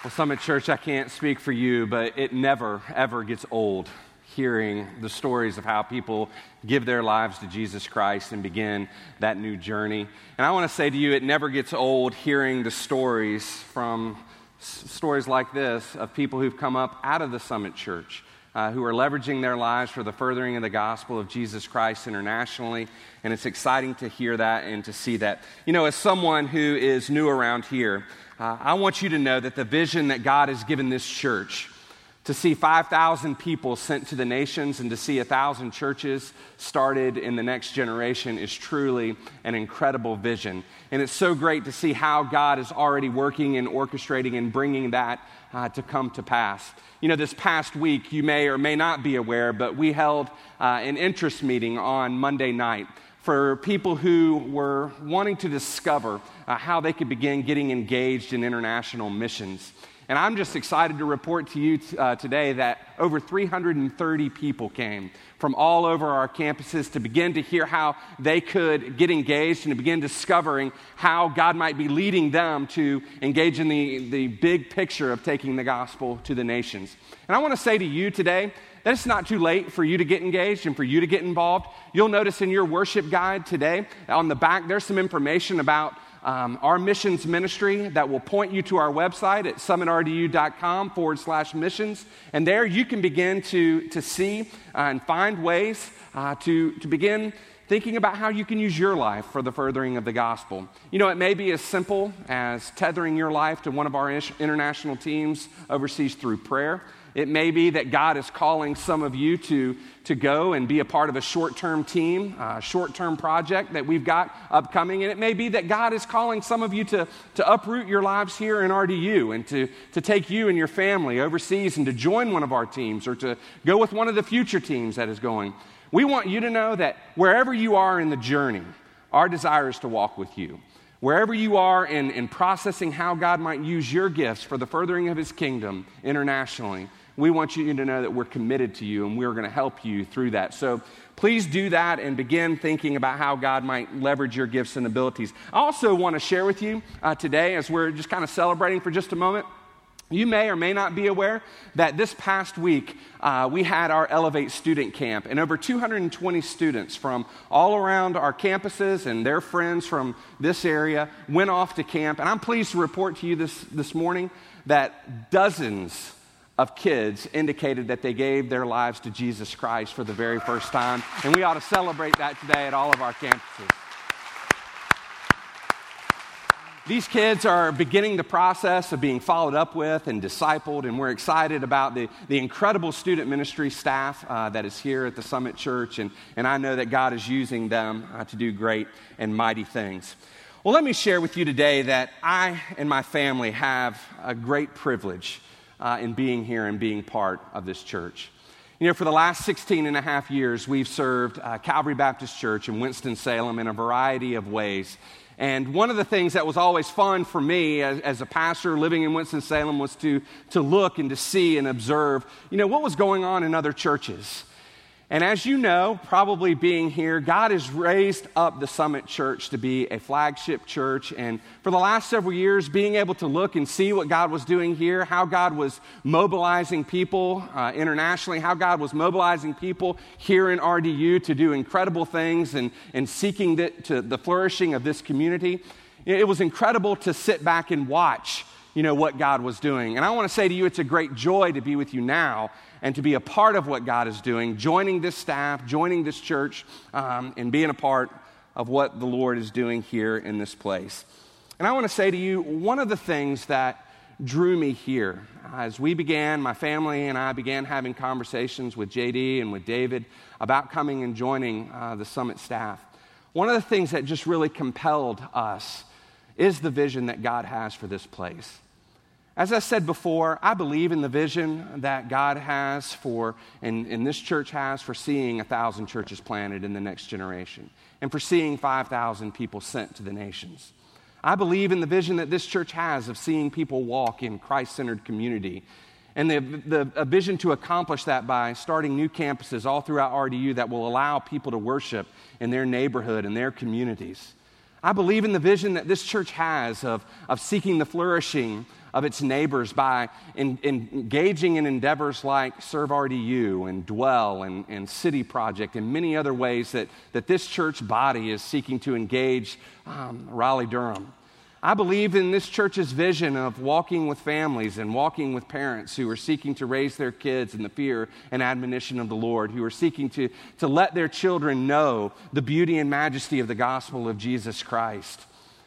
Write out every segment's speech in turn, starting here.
Summit Church, I can't speak for you, but it never, ever gets old hearing the stories of how people give their lives to Jesus Christ and begin that new journey. And I want to say to you, it never gets old hearing the stories like this of people who've come up out of the Summit Church, who are leveraging their lives for the furthering of the gospel of Jesus Christ internationally. And it's exciting to hear that and to see that. You know, as someone who is new around here, I want you to know that the vision that God has given this church to see 5,000 people sent to the nations and to see 1,000 churches started in the next generation is truly an incredible vision. And it's so great to see how God is already working and orchestrating and bringing that to come to pass. You know, this past week, you may or may not be aware, but we held an interest meeting on Monday night for people who were wanting to discover how they could begin getting engaged in international missions. And I'm just excited to report to you today that over 330 people came from all over our campuses to begin to hear how they could get engaged and to begin discovering how God might be leading them to engage in the big picture of taking the gospel to the nations. And I want to say to you today that it's not too late for you to get engaged and for you to get involved. You'll notice in your worship guide today, on the back, there's some information about our missions ministry that will point you to our website at summitrdu.com/missions. And there you can begin to see and find ways to begin thinking about how you can use your life for the furthering of the gospel. You know, it may be as simple as tethering your life to one of our international teams overseas through prayer. It may be that God is calling some of you to go and be a part of a short-term team, short-term project that we've got upcoming. And it may be that God is calling some of you to uproot your lives here in RDU and to take you and your family overseas and to join one of our teams or to go with one of the future teams that is going. We want you to know that wherever you are in the journey, our desire is to walk with you. Wherever you are in processing how God might use your gifts for the furthering of His kingdom internationally, we want you to know that we're committed to you and we're going to help you through that. So please do that and begin thinking about how God might leverage your gifts and abilities. I also want to share with you today, as we're just kind of celebrating for just a moment, you may or may not be aware that this past week we had our Elevate student camp, and over 220 students from all around our campuses and their friends from this area went off to camp. And I'm pleased to report to you this morning that dozens of kids indicated that they gave their lives to Jesus Christ for the very first time, and we ought to celebrate that today at all of our campuses. These kids are beginning the process of being followed up with and discipled, and we're excited about the incredible student ministry staff that is here at the Summit Church, and I know that God is using them to do great and mighty things. Well, let me share with you today that I and my family have a great privilege in being here and being part of this church. You know, for the last 16 and a half years, we've served Calvary Baptist Church in Winston-Salem in a variety of ways. And one of the things that was always fun for me as a pastor living in Winston-Salem was to look and to see and observe, you know, what was going on in other churches. And as you know, probably being here, God has raised up the Summit Church to be a flagship church. And for the last several years, being able to look and see what God was doing here, how God was mobilizing people internationally, how God was mobilizing people here in RDU to do incredible things and seeking the flourishing of this community. It was incredible to sit back and watch, you know, what God was doing. And I want to say to you, it's a great joy to be with you now and to be a part of what God is doing, joining this staff, joining this church, and being a part of what the Lord is doing here in this place. And I want to say to you, one of the things that drew me here, as we began, my family and I began having conversations with JD and with David about coming and joining the Summit staff, one of the things that just really compelled us is the vision that God has for this place. As I said before, I believe in the vision that God has for, and this church has for seeing 1,000 churches planted in the next generation and for seeing 5,000 people sent to the nations. I believe in the vision that this church has of seeing people walk in Christ-centered community and a vision to accomplish that by starting new campuses all throughout RDU that will allow people to worship in their neighborhood and their communities. I believe in the vision that this church has of seeking the flourishing of its neighbors by engaging in endeavors like Serve RDU and Dwell and City Project and many other ways that this church body is seeking to engage Raleigh-Durham. I believe in this church's vision of walking with families and walking with parents who are seeking to raise their kids in the fear and admonition of the Lord, who are seeking to let their children know the beauty and majesty of the gospel of Jesus Christ.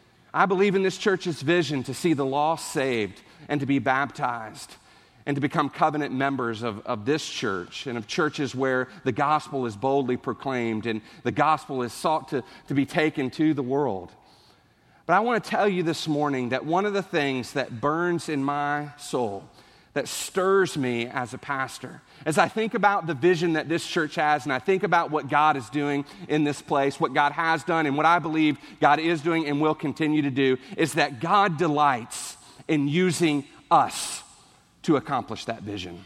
I believe in this church's vision to see the lost saved and to be baptized and to become covenant members of this church and of churches where the gospel is boldly proclaimed and the gospel is sought to be taken to the world. But I want to tell you this morning that one of the things that burns in my soul, that stirs me as a pastor, as I think about the vision that this church has and I think about what God is doing in this place, what God has done and what I believe God is doing and will continue to do, is that God delights in using us to accomplish that vision.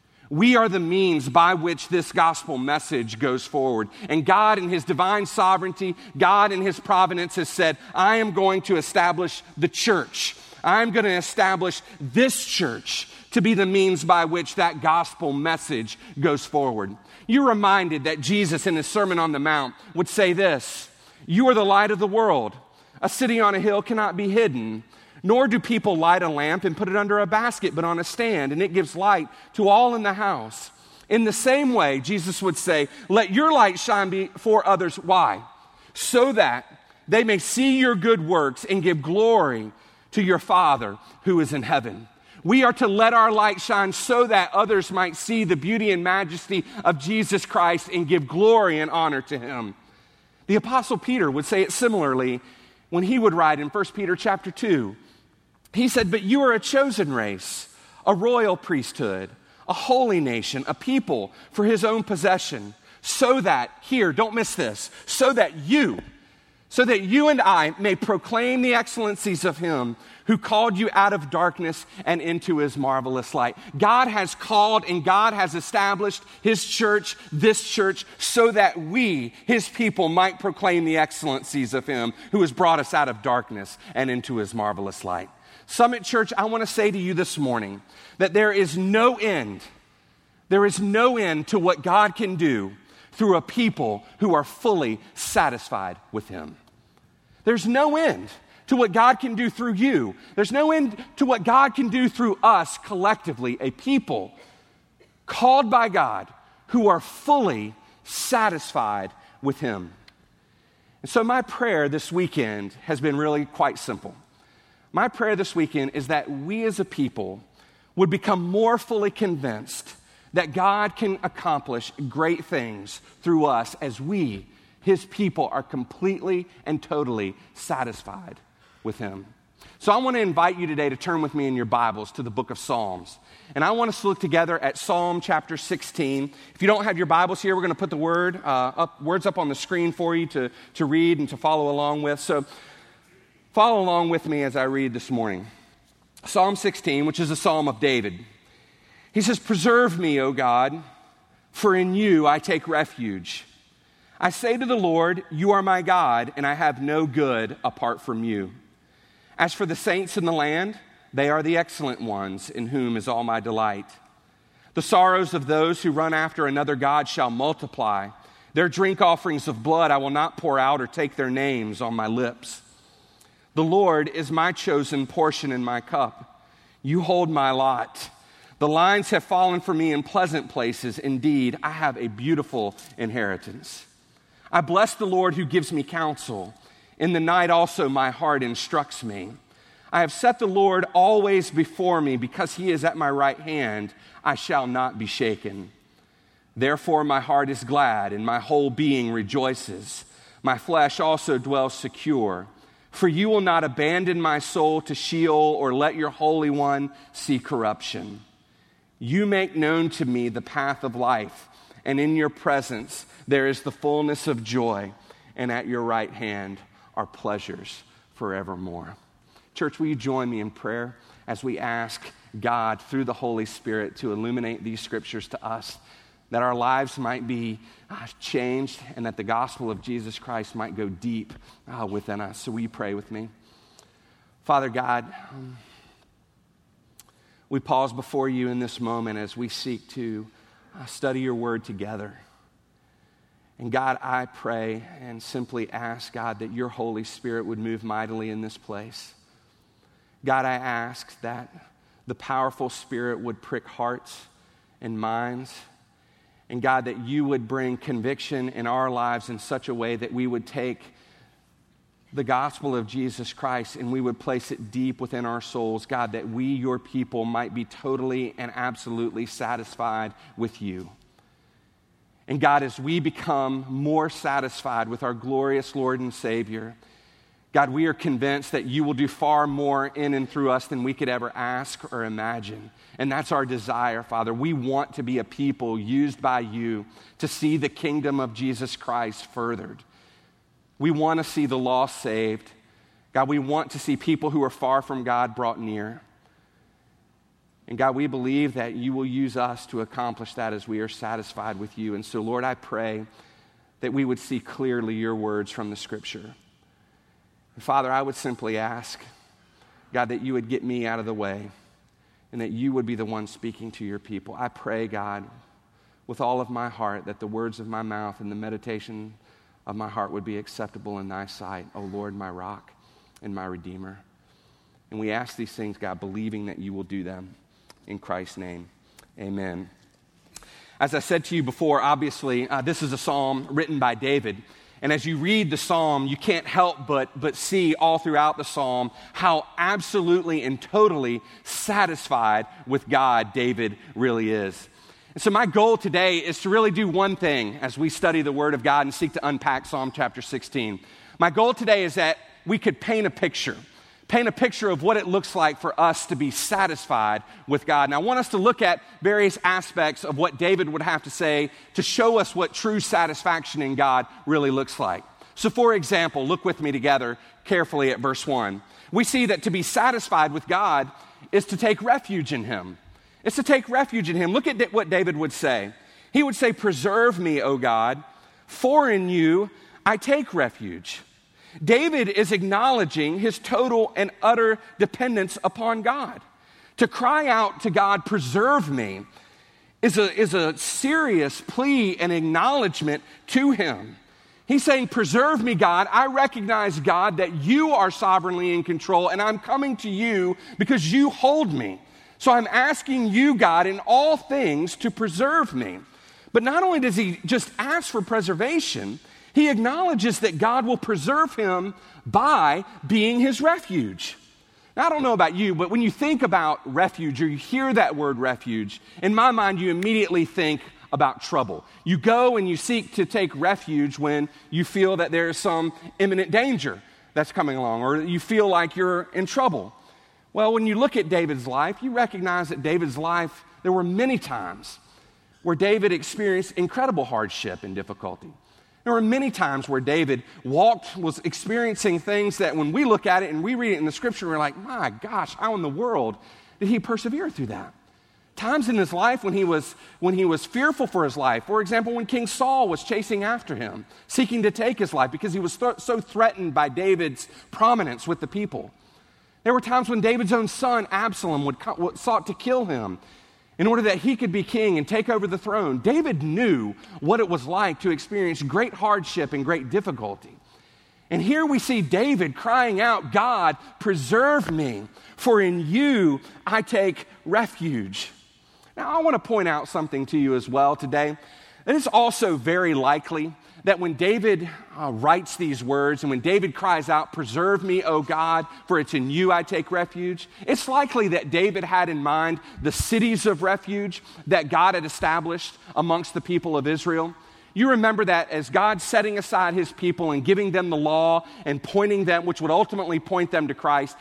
We are the means by which this gospel message goes forward. And God in his divine sovereignty, God in his providence has said, I am going to establish the church. I'm going to establish this church to be the means by which that gospel message goes forward. You're reminded that Jesus in his Sermon on the Mount would say this: you are the light of the world. A city on a hill cannot be hidden. Nor do people light a lamp and put it under a basket, but on a stand, and it gives light to all in the house. In the same way, Jesus would say, let your light shine before others. Why? So that they may see your good works and give glory to your Father who is in heaven. We are to let our light shine so that others might see the beauty and majesty of Jesus Christ and give glory and honor to him. The Apostle Peter would say it similarly when he would write in 1 Peter chapter 2. He said, but you are a chosen race, a royal priesthood, a holy nation, a people for his own possession, so that, here, don't miss this, so that you and I may proclaim the excellencies of him who called you out of darkness and into his marvelous light. God has called and God has established his church, this church, so that we, his people, might proclaim the excellencies of him who has brought us out of darkness and into his marvelous light. Summit Church, I want to say to you this morning that there is no end to what God can do through a people who are fully satisfied with him. There's no end to what God can do through you. There's no end to what God can do through us collectively, a people called by God who are fully satisfied with him. And so my prayer this weekend has been really quite simple. My prayer this weekend is that we as a people would become more fully convinced that God can accomplish great things through us as we, his people, are completely and totally satisfied with him. So I want to invite you today to turn with me in your Bibles to the book of Psalms. And I want us to look together at Psalm chapter 16. If you don't have your Bibles here, we're going to put the words up on the screen for you to read and to follow along with. So follow along with me as I read this morning. Psalm 16, which is a psalm of David. He says, preserve me, O God, for in you I take refuge. I say to the Lord, you are my God, and I have no good apart from you. As for the saints in the land, they are the excellent ones, in whom is all my delight. The sorrows of those who run after another god shall multiply. Their drink offerings of blood I will not pour out or take their names on my lips. The Lord is my chosen portion in my cup. You hold my lot. The lines have fallen for me in pleasant places. Indeed, I have a beautiful inheritance. I bless the Lord who gives me counsel. In the night also my heart instructs me. I have set the Lord always before me. Because he is at my right hand, I shall not be shaken. Therefore my heart is glad and my whole being rejoices. My flesh also dwells secure. For you will not abandon my soul to Sheol or let your Holy One see corruption. You make known to me the path of life, and in your presence there is the fullness of joy, and at your right hand are pleasures forevermore. Church, will you join me in prayer as we ask God through the Holy Spirit to illuminate these scriptures to us, that our lives might be changed and that the gospel of Jesus Christ might go deep within us. So will you pray with me? Father God, we pause before you in this moment as we seek to study your word together. And God, I pray and simply ask, God, that your Holy Spirit would move mightily in this place. God, I ask that the powerful Spirit would prick hearts and minds. And God, that you would bring conviction in our lives in such a way that we would take the gospel of Jesus Christ and we would place it deep within our souls. God, that we, your people, might be totally and absolutely satisfied with you. And God, as we become more satisfied with our glorious Lord and Savior, God, we are convinced that you will do far more in and through us than we could ever ask or imagine. And that's our desire, Father. We want to be a people used by you to see the kingdom of Jesus Christ furthered. We want to see the lost saved. God, we want to see people who are far from God brought near. And God, we believe that you will use us to accomplish that as we are satisfied with you. And so, Lord, I pray that we would see clearly your words from the Scripture. And Father, I would simply ask, God, that you would get me out of the way and that you would be the one speaking to your people. I pray, God, with all of my heart, that the words of my mouth and the meditation of my heart would be acceptable in thy sight, O Lord, my rock and my redeemer. And we ask these things, God, believing that you will do them. In Christ's name, amen. As I said to you before, obviously, this is a psalm written by David. And as you read the psalm, you can't help but see all throughout the psalm how absolutely and totally satisfied with God David really is. And so my goal today is to really do one thing as we study the Word of God and seek to unpack Psalm chapter 16. My goal today is that we could paint a picture of what it looks like for us to be satisfied with God. And I want us to look at various aspects of what David would have to say to show us what true satisfaction in God really looks like. So for example, look with me together carefully at verse 1. We see that to be satisfied with God is to take refuge in Him. It's to take refuge in Him. Look at what David would say. He would say, "Preserve me, O God, for in you I take refuge." David is acknowledging his total and utter dependence upon God. To cry out to God, "Preserve me," is a serious plea and acknowledgement to Him. He's saying, "Preserve me, God. I recognize, God, that you are sovereignly in control, and I'm coming to you because you hold me. So I'm asking you, God, in all things to preserve me." But not only does he just ask for preservation, he acknowledges that God will preserve him by being his refuge. Now, I don't know about you, but when you think about refuge or you hear that word refuge, in my mind, you immediately think about trouble. You go and you seek to take refuge when you feel that there's some imminent danger that's coming along, or you feel like you're in trouble. Well, when you look at David's life, you recognize that David's life, there were many times where David experienced incredible hardship and difficulty. There were many times where David was experiencing things that when we look at it and we read it in the Scripture, we're like, my gosh, how in the world did he persevere through that? Times in his life when he was fearful for his life. For example, when King Saul was chasing after him, seeking to take his life because he was so threatened by David's prominence with the people. There were times when David's own son, Absalom, sought to kill him in order that he could be king and take over the throne. David knew what it was like to experience great hardship and great difficulty. And here we see David crying out, "God, preserve me, for in you I take refuge." Now, I want to point out something to you as well today. It is also very likely that when David writes these words and when David cries out, "Preserve me, O God, for it's in you I take refuge," it's likely that David had in mind the cities of refuge that God had established amongst the people of Israel. You remember that as God setting aside his people and giving them the law and pointing them, which would ultimately point them to Christ,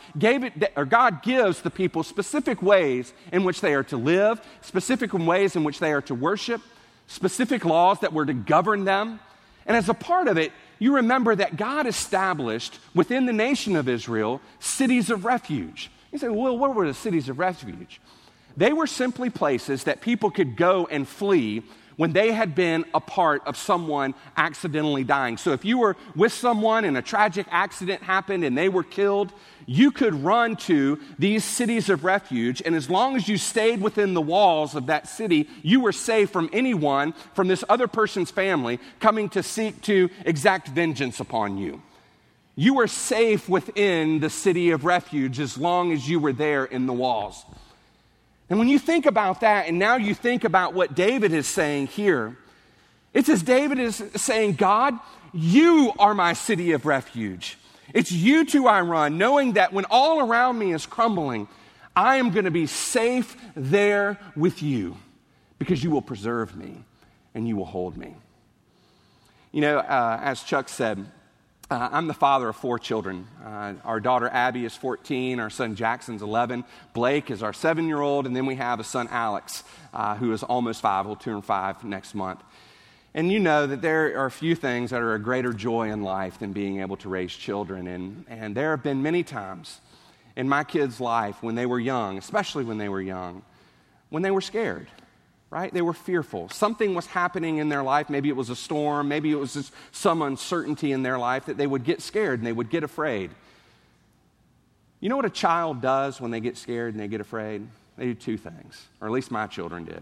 God gives the people specific ways in which they are to live, specific ways in which they are to worship, specific laws that were to govern them. And as a part of it, you remember that God established within the nation of Israel cities of refuge. You say, well, what were the cities of refuge? They were simply places that people could go and flee when they had been a part of someone accidentally dying. So if you were with someone and a tragic accident happened and they were killed, you could run to these cities of refuge, and as long as you stayed within the walls of that city, you were safe from anyone from this other person's family coming to seek to exact vengeance upon you. You were safe within the city of refuge as long as you were there in the walls. And when you think about that, and now you think about what David is saying here, it's as David is saying, God, you are my city of refuge. It's you to I run, knowing that when all around me is crumbling, I am going to be safe there with you because you will preserve me and you will hold me. You know, as Chuck said, I'm the father of 4 children. Our daughter Abby is 14, our son Jackson's 11, Blake is our 7-year-old, and then we have a son Alex, who is almost 5, will turn 5 next month. And you know that there are a few things that are a greater joy in life than being able to raise children. And there have been many times in my kids' life when they were young, especially when they were young, when they were scared. Right? They were fearful. Something was happening in their life. Maybe it was a storm. Maybe it was just some uncertainty in their life that they would get scared and they would get afraid. You know what a child does when they get scared and they get afraid? They do 2 things, or at least my children did.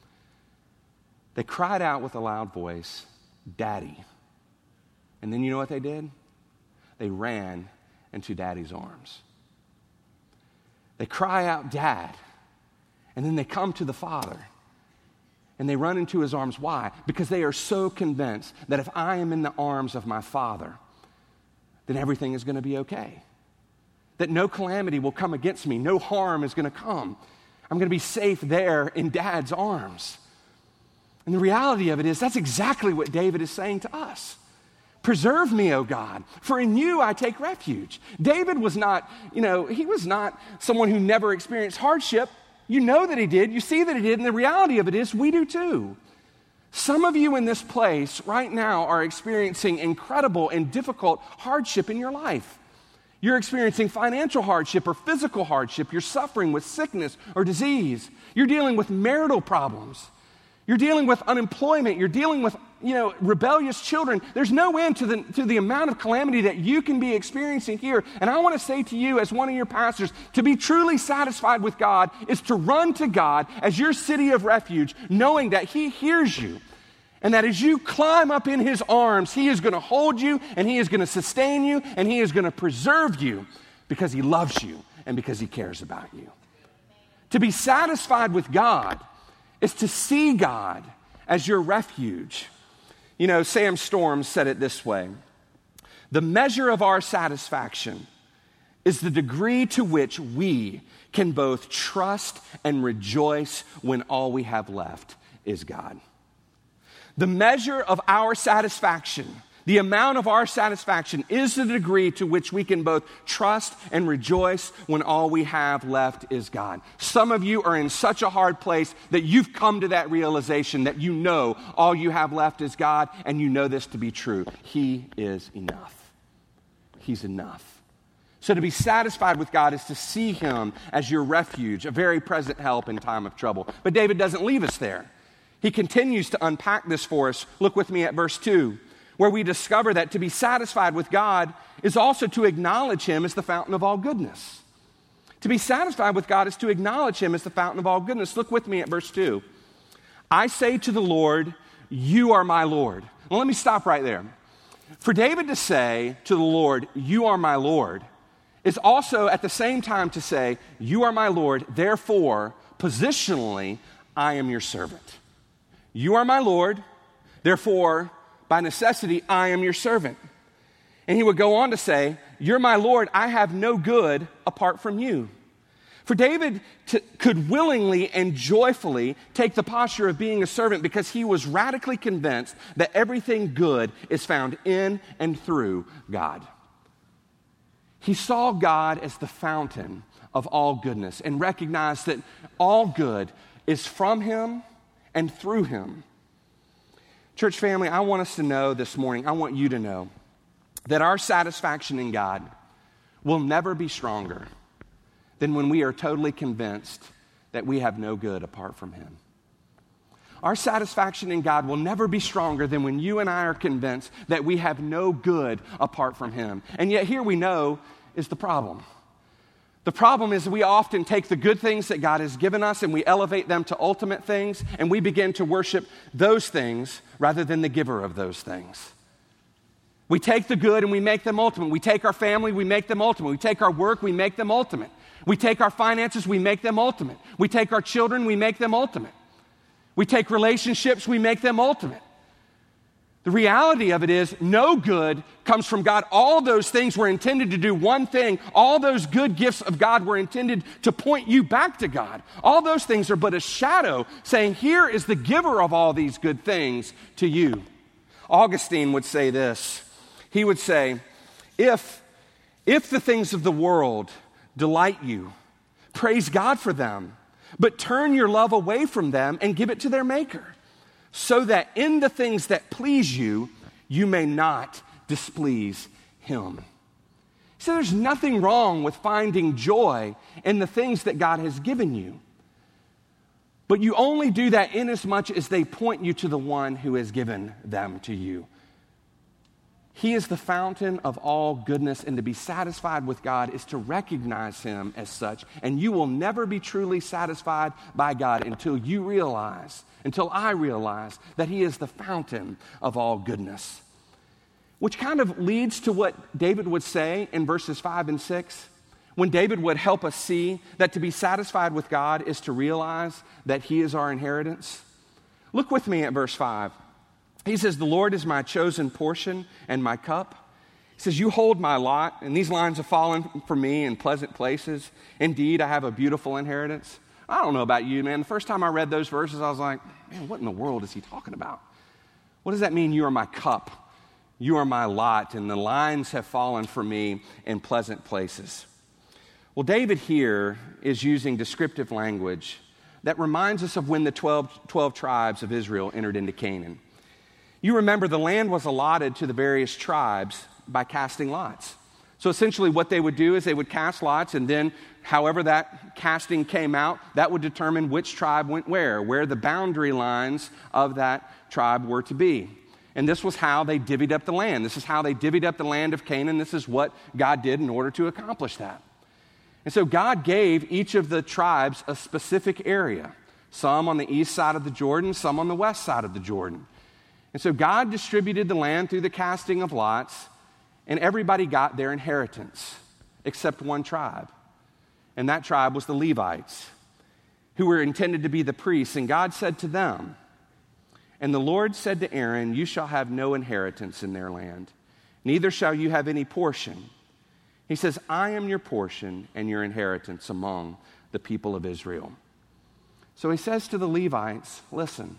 They cried out with a loud voice, "Daddy." And then you know what they did? They ran into Daddy's arms. They cry out, "Dad." And then they come to the Father. And they run into his arms. Why? Because they are so convinced that if I am in the arms of my Father, then everything is going to be okay. That no calamity will come against me. No harm is going to come. I'm going to be safe there in Dad's arms. And the reality of it is that's exactly what David is saying to us. Preserve me, O God, for in you I take refuge. David was not, he was not someone who never experienced hardship. You know that he did. You see that he did. And the reality of it is we do too. Some of you in this place right now are experiencing incredible and difficult hardship in your life. You're experiencing financial hardship or physical hardship. You're suffering with sickness or disease. You're dealing with marital problems. You're dealing with unemployment. You're dealing with, rebellious children. There's no end to the amount of calamity that you can be experiencing here. And I want to say to you as one of your pastors, to be truly satisfied with God is to run to God as your city of refuge, knowing that he hears you. And that as you climb up in his arms, he is going to hold you and he is going to sustain you and he is going to preserve you because he loves you and because he cares about you. To be satisfied with God is to see God as your refuge. Sam Storms said it this way: the measure of our satisfaction is the degree to which we can both trust and rejoice when all we have left is God. The measure of our satisfaction, the amount of our satisfaction is the degree to which we can both trust and rejoice when all we have left is God. Some of you are in such a hard place that you've come to that realization that you know all you have left is God, and you know this to be true. He is enough. He's enough. So to be satisfied with God is to see him as your refuge, a very present help in time of trouble. But David doesn't leave us there. He continues to unpack this for us. Look with me at verse 2. Where we discover that to be satisfied with God is also to acknowledge him as the fountain of all goodness. To be satisfied with God is to acknowledge him as the fountain of all goodness. Look with me at verse 2. I say to the Lord, you are my Lord. Well, let me stop right there. For David to say to the Lord, you are my Lord, is also at the same time to say, you are my Lord, therefore, positionally, I am your servant. You are my Lord, therefore, by necessity, I am your servant. And he would go on to say, you're my Lord, I have no good apart from you. For David could willingly and joyfully take the posture of being a servant because he was radically convinced that everything good is found in and through God. He saw God as the fountain of all goodness and recognized that all good is from him and through him. Church family, I want us to know this morning, I want you to know that our satisfaction in God will never be stronger than when we are totally convinced that we have no good apart from him. Our satisfaction in God will never be stronger than when you and I are convinced that we have no good apart from Him. And yet here we know is the problem. The problem is we often take the good things that God has given us and we elevate them to ultimate things, and we begin to worship those things rather than the giver of those things. We take the good and we make them ultimate. We take our family, we make them ultimate. We take our work, we make them ultimate. We take our finances, we make them ultimate. We take our children, we make them ultimate. We take relationships, we make them ultimate. The reality of it is no good comes from God. All those things were intended to do one thing. All those good gifts of God were intended to point you back to God. All those things are but a shadow saying, here is the giver of all these good things to you. Augustine would say this. He would say, if the things of the world delight you, praise God for them, but turn your love away from them and give it to their Maker, so that in the things that please you, you may not displease Him. So there's nothing wrong with finding joy in the things that God has given you. But you only do that inasmuch as they point you to the one who has given them to you. He is the fountain of all goodness, and to be satisfied with God is to recognize Him as such. And you will never be truly satisfied by God until I realize that He is the fountain of all goodness. Which kind of leads to what David would say in verses 5 and 6, when David would help us see that to be satisfied with God is to realize that He is our inheritance. Look with me at verse 5. He says, the Lord is my chosen portion and my cup. He says, you hold my lot, and these lines have fallen for me in pleasant places. Indeed, I have a beautiful inheritance. I don't know about you, man. The first time I read those verses, I was like, man, what in the world is he talking about? What does that mean, you are my cup? You are my lot, and the lines have fallen for me in pleasant places. Well, David here is using descriptive language that reminds us of when the 12 tribes of Israel entered into Canaan. You remember the land was allotted to the various tribes by casting lots. So essentially what they would do is they would cast lots, and then however that casting came out, that would determine which tribe went where the boundary lines of that tribe were to be. And this was how they divvied up the land. This is how they divvied up the land of Canaan. This is what God did in order to accomplish that. And so God gave each of the tribes a specific area, some on the east side of the Jordan, some on the west side of the Jordan. And so God distributed the land through the casting of lots, and everybody got their inheritance except one tribe. And that tribe was the Levites, who were intended to be the priests. And God said to them, and the Lord said to Aaron, you shall have no inheritance in their land, neither shall you have any portion. He says, I am your portion and your inheritance among the people of Israel. So he says to the Levites, listen,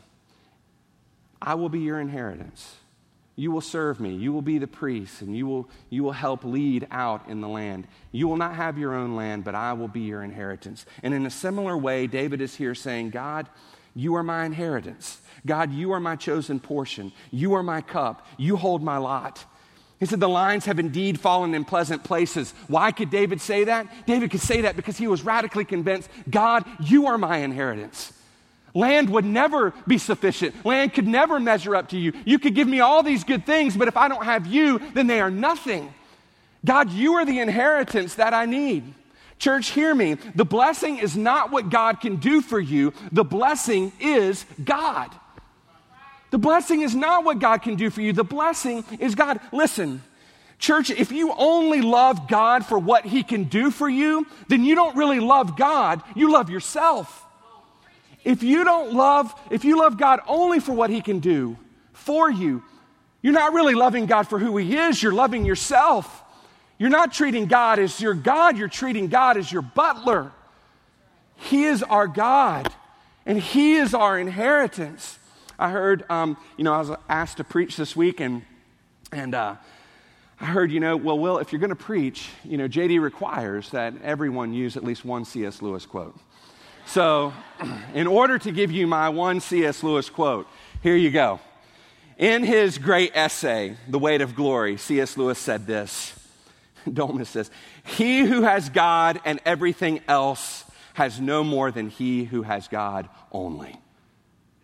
I will be your inheritance. You will serve me. You will be the priests, and you will help lead out in the land. You will not have your own land, but I will be your inheritance. And in a similar way, David is here saying, God, you are my inheritance. God, you are my chosen portion. You are my cup. You hold my lot. He said, the lines have indeed fallen in pleasant places. Why could David say that? David could say that because he was radically convinced, God, you are my inheritance. Land would never be sufficient. Land could never measure up to you. You could give me all these good things, but if I don't have you, then they are nothing. God, you are the inheritance that I need. Church, hear me. The blessing is not what God can do for you. The blessing is God. The blessing is not what God can do for you. The blessing is God. Listen, church, if you only love God for what He can do for you, then you don't really love God. You love yourself. If you love God only for what He can do for you, you're not really loving God for who He is. You're loving yourself. You're not treating God as your God. You're treating God as your butler. He is our God, and He is our inheritance. I heard, I was asked to preach this week, and I heard, well, Will, if you're going to preach, JD requires that everyone use at least one C.S. Lewis quote. So, in order to give you my one C.S. Lewis quote, here you go. In his great essay, The Weight of Glory, C.S. Lewis said this. Don't miss this. He who has God and everything else has no more than he who has God only.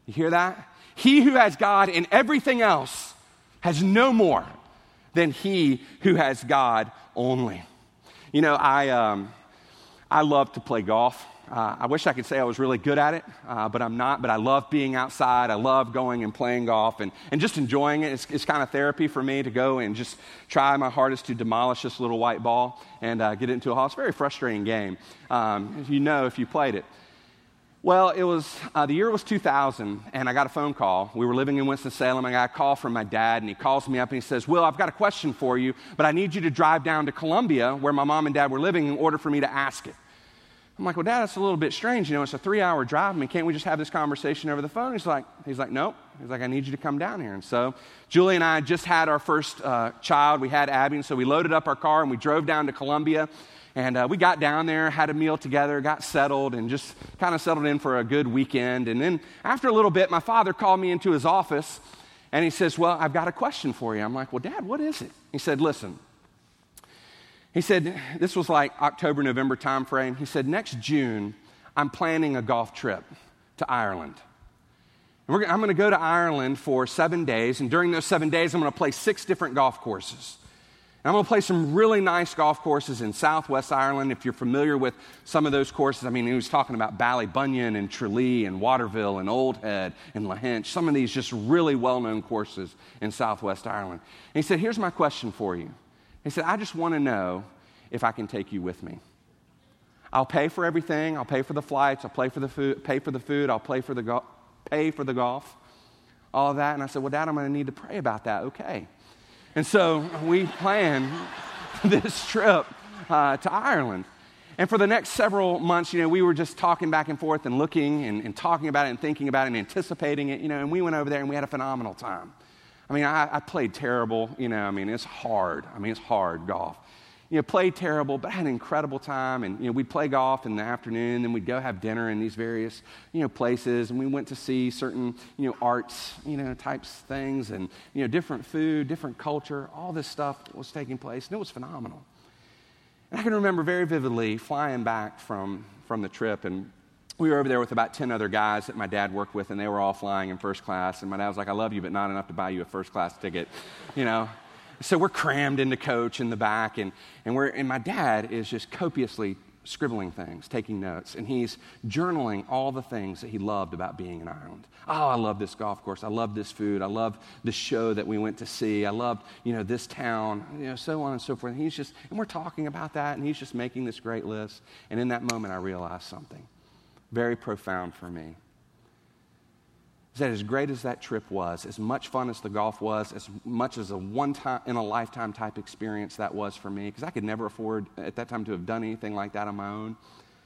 You hear that? He who has God in everything else has no more than he who has God only. You know, I love to play golf. I wish I could say I was really good at it, but I'm not. But I love being outside. I love going and playing golf and just enjoying it. It's kind of therapy for me to go and just try my hardest to demolish this little white ball and get it into a hole. It's a very frustrating game, you know, if you played it. Well, it was, the year was 2000, and I got a phone call. We were living in Winston-Salem. I got a call from my dad, and he calls me up, and he says, Will, I've got a question for you, but I need you to drive down to Columbia, where my mom and dad were living, in order for me to ask it. I'm like, well, Dad, that's a little bit strange. You know, it's a 3-hour drive. I mean, can't we just have this conversation over the phone? He's like, nope. He's like, I need you to come down here. And so Julie and I just had our first child. We had Abby, and so we loaded up our car, and we drove down to Columbia. And we got down there, had a meal together, got settled, and just kind of settled in for a good weekend. And then after a little bit, my father called me into his office, and he says, well, I've got a question for you. I'm like, well, Dad, what is it? He said, listen. He said, this was like October, November time frame. He said, next June, I'm planning a golf trip to Ireland. And I'm going to go to Ireland for 7 days, and during those 7 days, I'm going to play 6 different golf courses. And I'm going to play some really nice golf courses in Southwest Ireland. If you're familiar with some of those courses, I mean, he was talking about Ballybunion and Tralee and Waterville and Old Head and Lahinch, some of these just really well-known courses in Southwest Ireland. And he said, here's my question for you. He said, I just want to know if I can take you with me. I'll pay for everything. I'll pay for the flights. I'll pay for the food. I'll pay for the golf, all of that. And I said, well, Dad, I'm going to need to pray about that. Okay. And so we planned this trip to Ireland. And for the next several months, you know, we were just talking back and forth and looking and talking about it and thinking about it and anticipating it, you know, and we went over there and we had a phenomenal time. I mean, I played terrible, you know, I mean, it's hard. I mean, it's hard golf. You know, played terrible, but I had an incredible time. And, you know, we'd play golf in the afternoon, and we'd go have dinner in these various, you know, places. And we went to see certain, you know, arts, you know, types things and, you know, different food, different culture. All this stuff was taking place, and it was phenomenal. And I can remember very vividly flying back from the trip, and we were over there with about 10 other guys that my dad worked with, and they were all flying in first class. And my dad was like, I love you, but not enough to buy you a first class ticket, you know. So we're crammed into coach in the back, and my dad is just copiously scribbling things, taking notes, and he's journaling all the things that he loved about being in Ireland. Oh, I love this golf course. I love this food. I love the show that we went to see. I loved, you know, this town, you know, so on and so forth. And we're talking about that, and he's just making this great list. And in that moment, I realized something very profound for me. Is that as great as that trip was, as much fun as the golf was, as much as a one-time-in-a-lifetime type experience that was for me, because I could never afford at that time to have done anything like that on my own,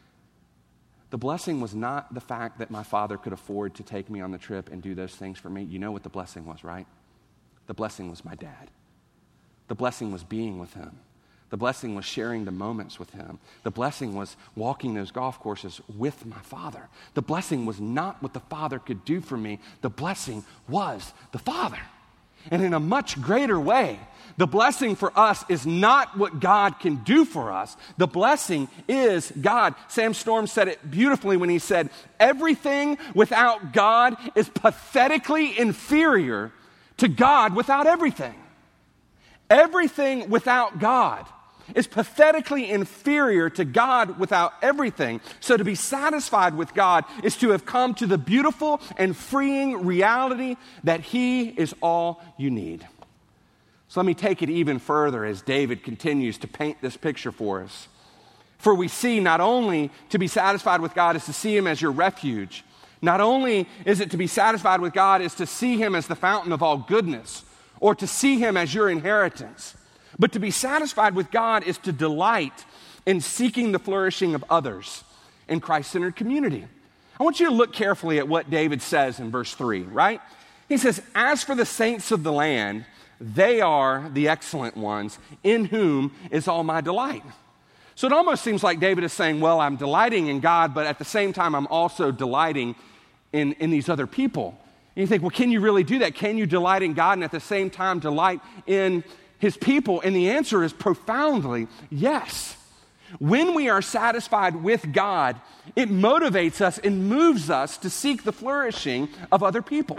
the blessing was not the fact that my father could afford to take me on the trip and do those things for me. You know what the blessing was, right? The blessing was my dad. The blessing was being with him. The blessing was sharing the moments with him. The blessing was walking those golf courses with my father. The blessing was not what the Father could do for me. The blessing was the Father. And in a much greater way, the blessing for us is not what God can do for us. The blessing is God. Sam Storm said it beautifully when he said, everything without God is pathetically inferior to God without everything. Everything without God is pathetically inferior to God without everything. So to be satisfied with God is to have come to the beautiful and freeing reality that He is all you need. So let me take it even further as David continues to paint this picture for us. For we see not only to be satisfied with God is to see Him as your refuge. Not only is it to be satisfied with God is to see Him as the fountain of all goodness, or to see Him as your inheritance. But to be satisfied with God is to delight in seeking the flourishing of others in Christ-centered community. I want you to look carefully at what David says in verse 3, right? He says, as for the saints of the land, they are the excellent ones, in whom is all my delight. So it almost seems like David is saying, well, I'm delighting in God, but at the same time, I'm also delighting in these other people. And you think, well, can you really do that? Can you delight in God and at the same time delight in His people? And the answer is profoundly yes. When we are satisfied with God, it motivates us and moves us to seek the flourishing of other people.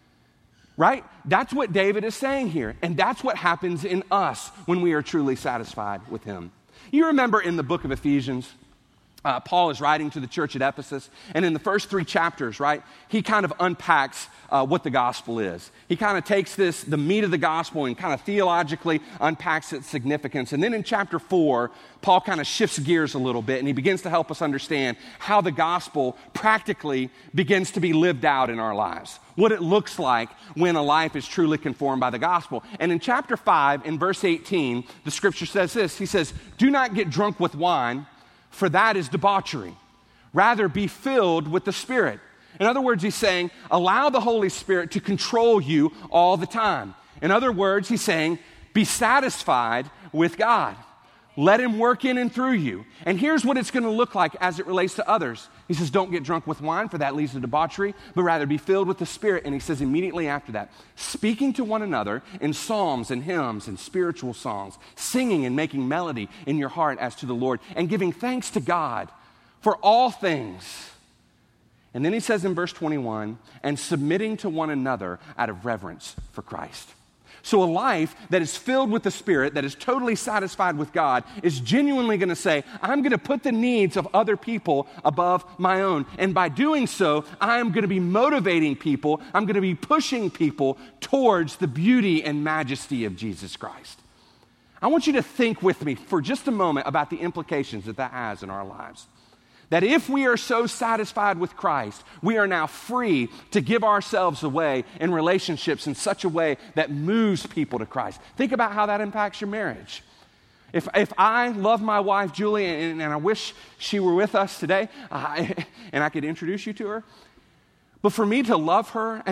Right? That's what David is saying here. And that's what happens in us when we are truly satisfied with him. You remember in the book of Ephesians, Paul is writing to the church at Ephesus, and in the first 3 chapters, right, he kind of unpacks what the gospel is. He kind of takes the meat of the gospel, and kind of theologically unpacks its significance. And then in chapter 4, Paul kind of shifts gears a little bit, and he begins to help us understand how the gospel practically begins to be lived out in our lives, what it looks like when a life is truly conformed by the gospel. And in chapter 5, in verse 18, the scripture says this. He says, "Do not get drunk with wine, for that is debauchery. Rather, be filled with the Spirit." In other words, he's saying, allow the Holy Spirit to control you all the time. In other words, he's saying, be satisfied with God. Let him work in and through you. And here's what it's going to look like as it relates to others. He says, don't get drunk with wine, for that leads to debauchery, but rather be filled with the Spirit. And he says immediately after that, speaking to one another in psalms and hymns and spiritual songs, singing and making melody in your heart as to the Lord, and giving thanks to God for all things. And then he says in verse 21, and submitting to one another out of reverence for Christ. So a life that is filled with the Spirit, that is totally satisfied with God, is genuinely going to say, I'm going to put the needs of other people above my own. And by doing so, I am going to be motivating people, I'm going to be pushing people towards the beauty and majesty of Jesus Christ. I want you to think with me for just a moment about the implications that has in our lives. That if we are so satisfied with Christ, we are now free to give ourselves away in relationships in such a way that moves people to Christ. Think about how that impacts your marriage. If I love my wife, Julie, and I wish she were with us today, and I could introduce you to her, but for me to love her,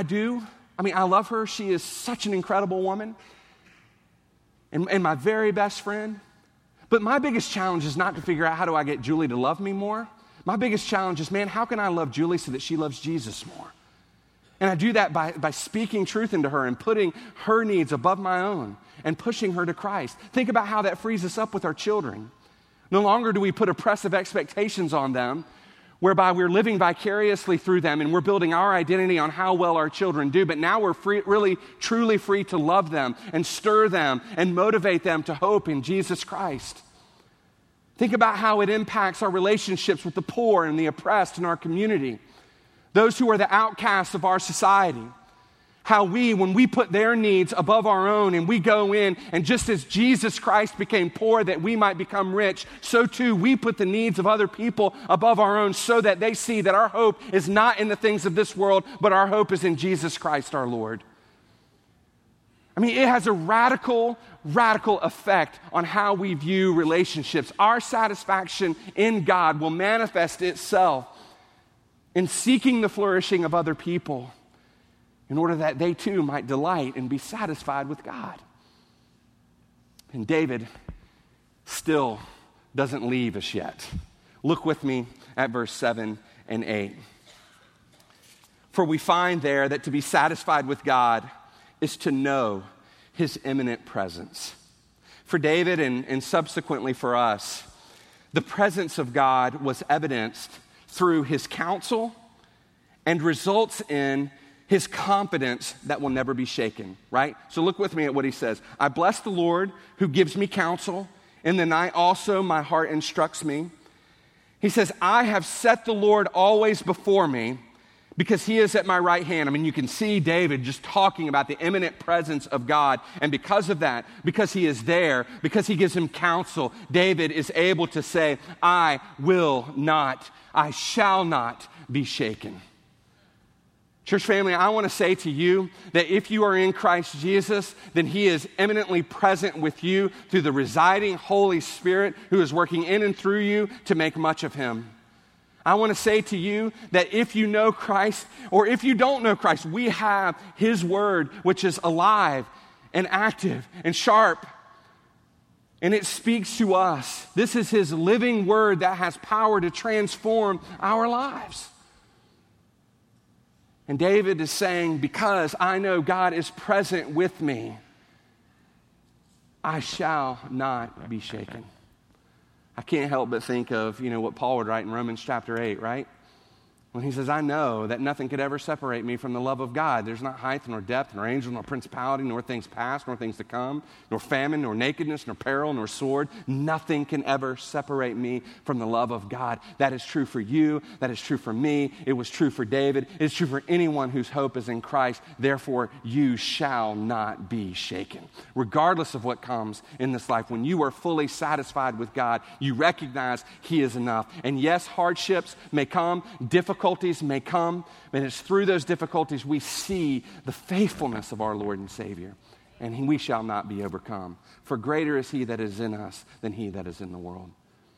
I love her. She is such an incredible woman and my very best friend. But my biggest challenge is not to figure out how do I get Julie to love me more. My biggest challenge is, man, how can I love Julie so that she loves Jesus more? And I do that by speaking truth into her and putting her needs above my own and pushing her to Christ. Think about how that frees us up with our children. No longer do we put oppressive expectations on them, whereby we're living vicariously through them and we're building our identity on how well our children do, but now we're really, truly free to love them and stir them and motivate them to hope in Jesus Christ. Think about how it impacts our relationships with the poor and the oppressed in our community, those who are the outcasts of our society. How when we put their needs above our own and we go in, and just as Jesus Christ became poor that we might become rich, so too we put the needs of other people above our own so that they see that our hope is not in the things of this world, but our hope is in Jesus Christ our Lord. It has a radical effect on how we view relationships. Our satisfaction in God will manifest itself in seeking the flourishing of other people, in order that they too might delight and be satisfied with God. And David still doesn't leave us yet. Look with me at verse 7 and 8. For we find there that to be satisfied with God is to know his imminent presence. For David and subsequently for us, the presence of God was evidenced through his counsel and results in his confidence that will never be shaken, right? So look with me at what he says. I bless the Lord who gives me counsel. In the night also my heart instructs me. He says, I have set the Lord always before me because he is at my right hand. You can see David just talking about the imminent presence of God. And because of that, because he is there, because he gives him counsel, David is able to say, I shall not be shaken. Church family, I want to say to you that if you are in Christ Jesus, then he is eminently present with you through the residing Holy Spirit who is working in and through you to make much of him. I want to say to you that if you know Christ or if you don't know Christ, we have his word, which is alive and active and sharp, and it speaks to us. This is his living word that has power to transform our lives. And David is saying, because I know God is present with me, I shall not be shaken. I can't help but think of, what Paul would write in Romans chapter 8, right? When he says, I know that nothing could ever separate me from the love of God. There's not height, nor depth, nor angel, nor principality, nor things past, nor things to come, nor famine, nor nakedness, nor peril, nor sword. Nothing can ever separate me from the love of God. That is true for you. That is true for me. It was true for David. It is true for anyone whose hope is in Christ. Therefore, you shall not be shaken. Regardless of what comes in this life, when you are fully satisfied with God, you recognize He is enough. And yes, hardships may come, difficulties may come, and it's through those difficulties we see the faithfulness of our Lord and Savior, and we shall not be overcome. For greater is He that is in us than he that is in the world.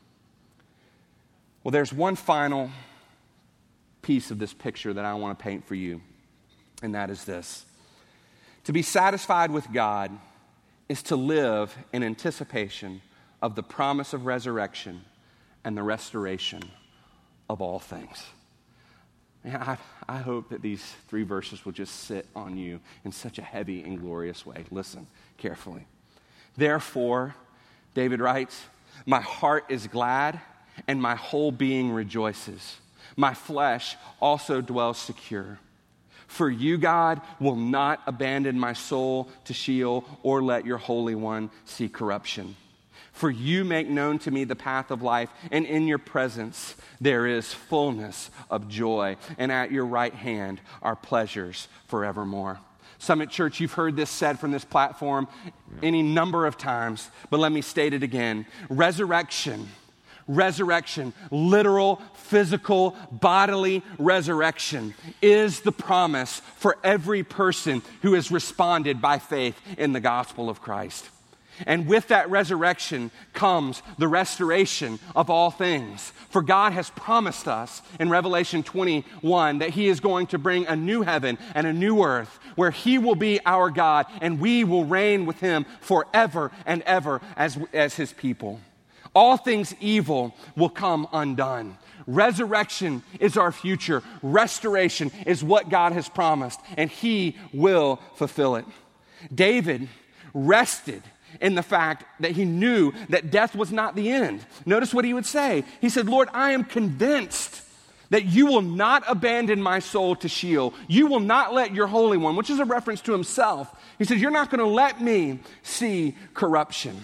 Well, there's one final piece of this picture that I want to paint for you, and that is this. To be satisfied with God is to live in anticipation of the promise of resurrection and the restoration of all things. Man, I hope that these 3 verses will just sit on you in such a heavy and glorious way. Listen carefully. Therefore, David writes, my heart is glad and my whole being rejoices. My flesh also dwells secure. For you, God, will not abandon my soul to Sheol or let your Holy One see corruption. For you make known to me the path of life, and in your presence there is fullness of joy, and at your right hand are pleasures forevermore. Summit Church, you've heard this said from this platform any number of times, but let me state it again. Resurrection, literal, physical, bodily resurrection is the promise for every person who has responded by faith in the gospel of Christ. And with that resurrection comes the restoration of all things. For God has promised us in Revelation 21 that He is going to bring a new heaven and a new earth where He will be our God and we will reign with Him forever and ever as His people. All things evil will come undone. Resurrection is our future. Restoration is what God has promised, and He will fulfill it. David rested in the fact that he knew that death was not the end. Notice what he would say. He said, Lord, I am convinced that you will not abandon my soul to Sheol. You will not let your Holy One, which is a reference to himself. He says, you're not going to let me see corruption.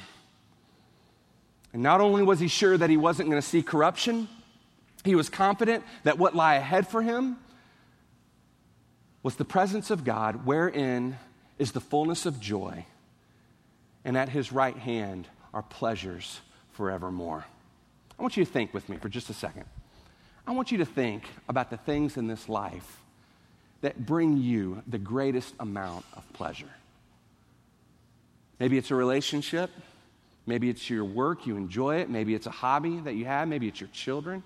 And not only was he sure that he wasn't going to see corruption, he was confident that what lay ahead for him was the presence of God, wherein is the fullness of joy. And at His right hand are pleasures forevermore. I want you to think with me for just a second. I want you to think about the things in this life that bring you the greatest amount of pleasure. Maybe it's a relationship. Maybe it's your work, you enjoy it. Maybe it's a hobby that you have. Maybe it's your children.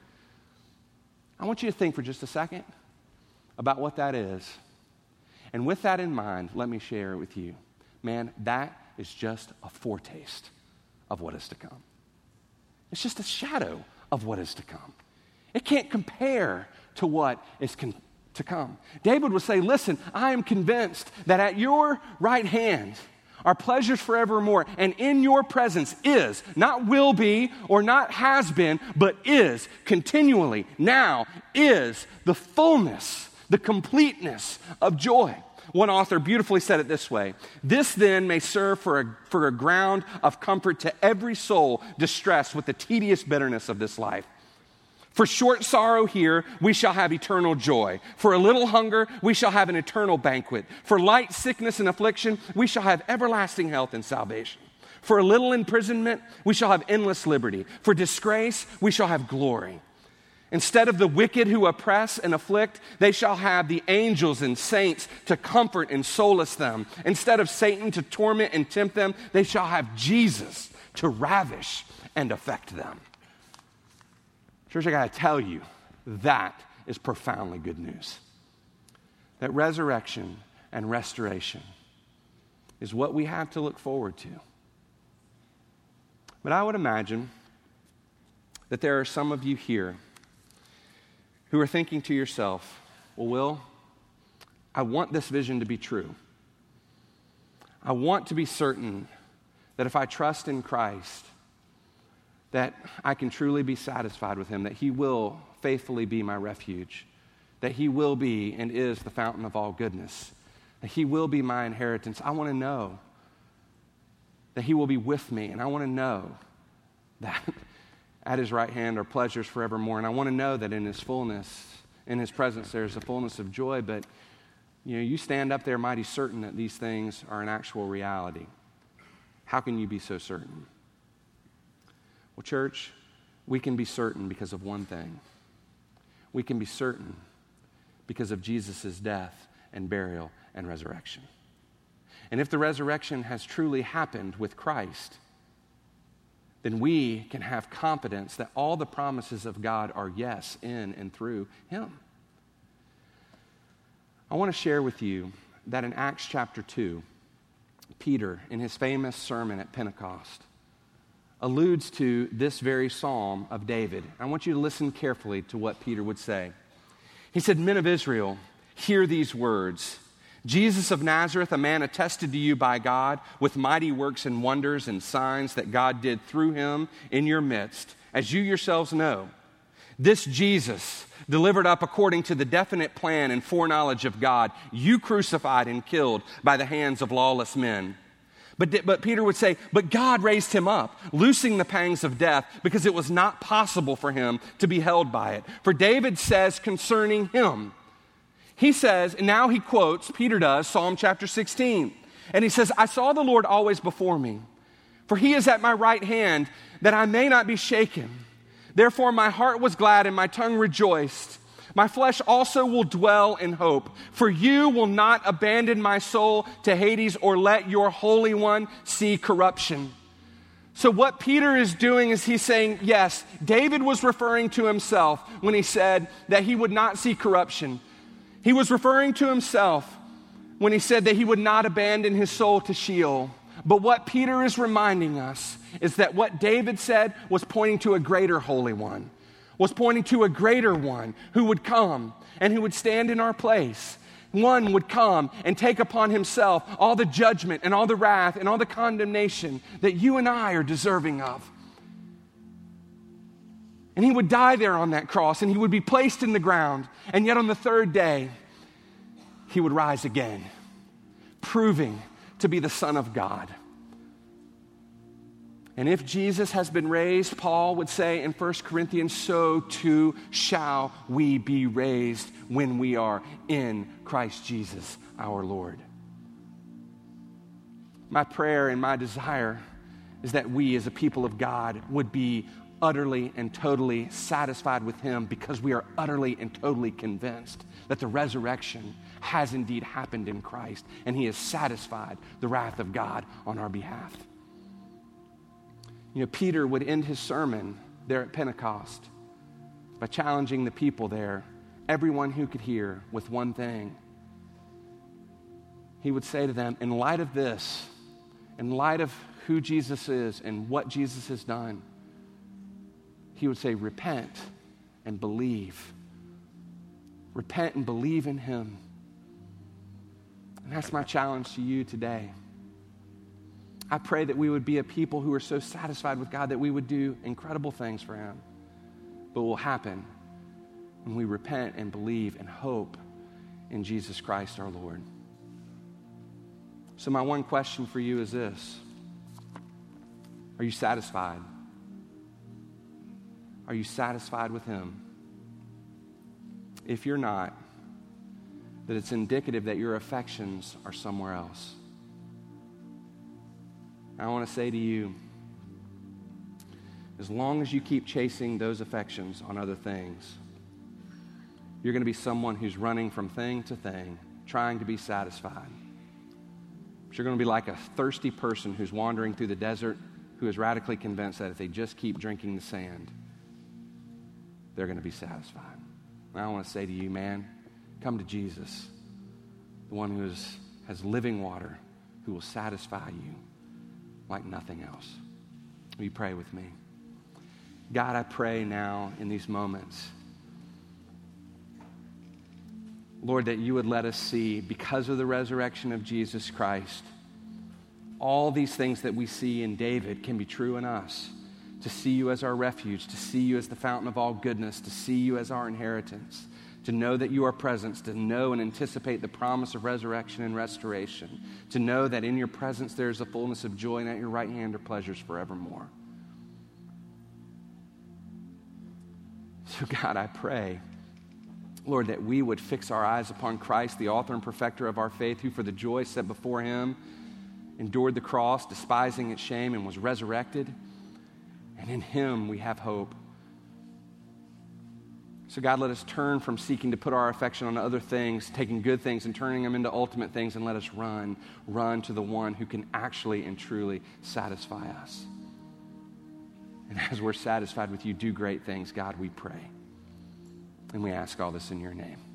I want you to think for just a second about what that is. And with that in mind, let me share it with you. Man, that is just a foretaste of what is to come. It's just a shadow of what is to come. It can't compare to what is to come. David would say, listen, I am convinced that at your right hand are pleasures forevermore, and in your presence is, not will be or not has been, but is continually, now is the fullness, the completeness of joy. One author beautifully said it this way: this then may serve for a ground of comfort to every soul distressed with the tedious bitterness of this life. For short sorrow here, we shall have eternal joy. For a little hunger, we shall have an eternal banquet. For light sickness and affliction, we shall have everlasting health and salvation. For a little imprisonment, we shall have endless liberty. For disgrace, we shall have glory. Instead of the wicked who oppress and afflict, they shall have the angels and saints to comfort and solace them. Instead of Satan to torment and tempt them, they shall have Jesus to ravish and affect them. Church, I got to tell you, that is profoundly good news. That resurrection and restoration is what we have to look forward to. But I would imagine that there are some of you here who are thinking to yourself, well, Will, I want this vision to be true. I want to be certain that if I trust in Christ, that I can truly be satisfied with him, that he will faithfully be my refuge, that he will be and is the fountain of all goodness, that he will be my inheritance. I want to know that he will be with me, and I want to know that at his right hand are pleasures forevermore, and I want to know that in his fullness, in his presence, there is a fullness of joy. But you stand up there mighty certain that these things are an actual reality. How can you be so certain? Well, church, we can be certain because of one thing. We can be certain because of Jesus' death and burial and resurrection. And if the resurrection has truly happened with Christ, then we can have confidence that all the promises of God are yes in and through him. I want to share with you that in Acts chapter 2, Peter, in his famous sermon at Pentecost, alludes to this very psalm of David. I want you to listen carefully to what Peter would say. He said, "Men of Israel, hear these words. Jesus of Nazareth, a man attested to you by God with mighty works and wonders and signs that God did through him in your midst, as you yourselves know. This Jesus, delivered up according to the definite plan and foreknowledge of God, you crucified and killed by the hands of lawless men. But Peter would say, but God raised him up, loosing the pangs of death, because it was not possible for him to be held by it. For David says concerning him," he says, and now he quotes, Peter does, Psalm chapter 16. And he says, "I saw the Lord always before me, for he is at my right hand, that I may not be shaken. Therefore my heart was glad and my tongue rejoiced. My flesh also will dwell in hope, for you will not abandon my soul to Hades or let your Holy One see corruption." So what Peter is doing is he's saying, yes, David was referring to himself when he said that he would not see corruption. He was referring to himself when he said that he would not abandon his soul to Sheol. But what Peter is reminding us is that what David said was pointing to a greater Holy One, was pointing to a greater one who would come and who would stand in our place. One would come and take upon himself all the judgment and all the wrath and all the condemnation that you and I are deserving of. And he would die there on that cross, and he would be placed in the ground, and yet on the third day, he would rise again, proving to be the Son of God. And if Jesus has been raised, Paul would say in 1 Corinthians, so too shall we be raised when we are in Christ Jesus our Lord. My prayer and my desire is that we as a people of God would be utterly and totally satisfied with him, because we are utterly and totally convinced that the resurrection has indeed happened in Christ, and he has satisfied the wrath of God on our behalf. Peter would end his sermon there at Pentecost by challenging the people there, everyone who could hear, with one thing. He would say to them, in light of this, in light of who Jesus is and what Jesus has done, he would say, repent and believe. Repent and believe in him. And that's my challenge to you today. I pray that we would be a people who are so satisfied with God that we would do incredible things for him. But it will happen when we repent and believe and hope in Jesus Christ our Lord. So my one question for you is this: are you satisfied? Are you satisfied with him? If you're not, that it's indicative that your affections are somewhere else. I want to say to you, as long as you keep chasing those affections on other things, you're going to be someone who's running from thing to thing, trying to be satisfied. But you're going to be like a thirsty person who's wandering through the desert, who is radically convinced that if they just keep drinking the sand, they're going to be satisfied. And I want to say to you, man, come to Jesus, the one who has living water, who will satisfy you like nothing else. Will you pray with me? God, I pray now in these moments, Lord, that you would let us see, because of the resurrection of Jesus Christ, all these things that we see in David can be true in us. to see you as our refuge, to see you as the fountain of all goodness, to see you as our inheritance, to know that you are present, to know and anticipate the promise of resurrection and restoration, to know that in your presence there is a fullness of joy, and at your right hand are pleasures forevermore. So God, I pray, Lord, that we would fix our eyes upon Christ, the author and perfecter of our faith, who for the joy set before him endured the cross, despising its shame, and was resurrected. And in him we have hope. So God, let us turn from seeking to put our affection on other things, taking good things and turning them into ultimate things, and let us run to the one who can actually and truly satisfy us. And as we're satisfied with you, do great things, God, we pray. And we ask all this in your name.